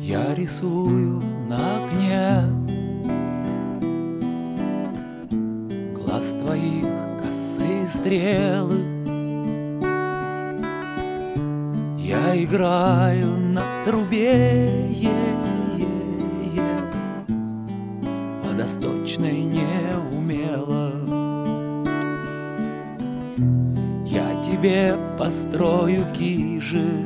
Я рисую на окне глаз твоих косые стрелы. Я играю на трубе водосточной неумело. Я тебе построю кижи,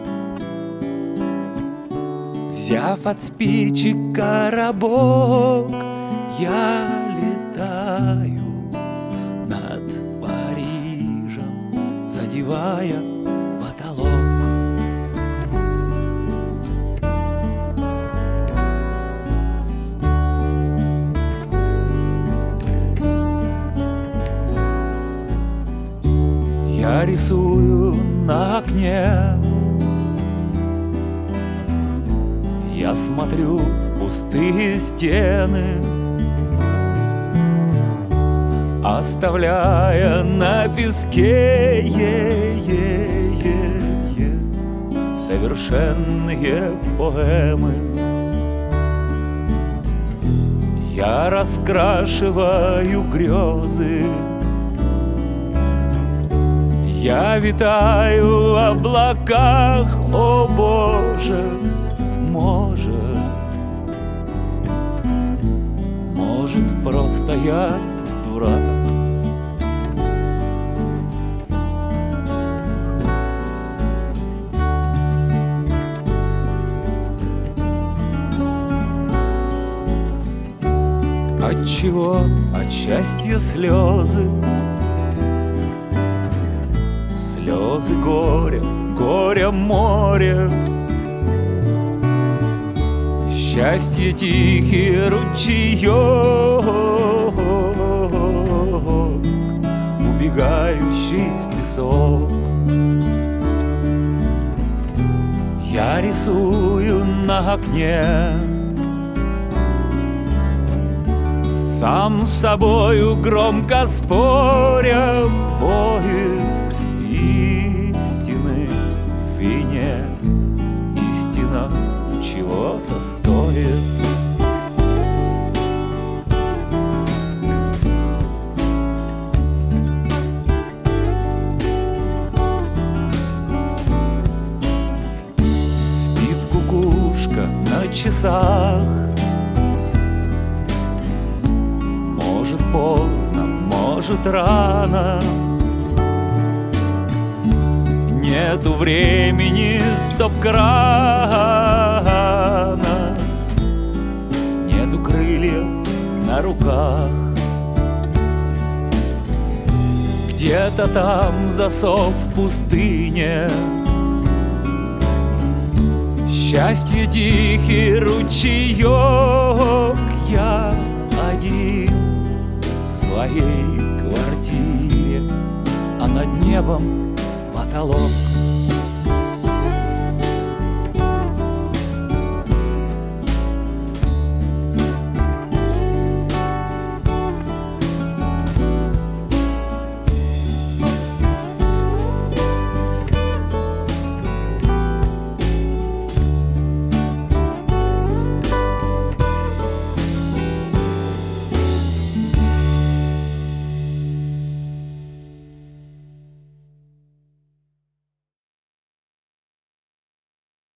взяв от спичек коробок. Я летаю над Парижем, задевая потолок. Я рисую на окне, я смотрю в пустые стены, оставляя на песке совершенные поэмы. Я раскрашиваю грезы, я витаю в облаках. О Боже, может, просто я дурак. Отчего от счастья слезы, слезы горя, горя море. Счастье тихий ручеек, убегающий в песок. Я рисую на окне, сам с собою громко споря, поиск истины в вине. Истина чего-то стоит. Спит кукушка на часах, может поздно, может рано. Нету времени стоп-крана, нету крыльев на руках. Где-то там засов в пустыне, счастье тихий ручеек. Я один в своей квартире, а над небом потолок.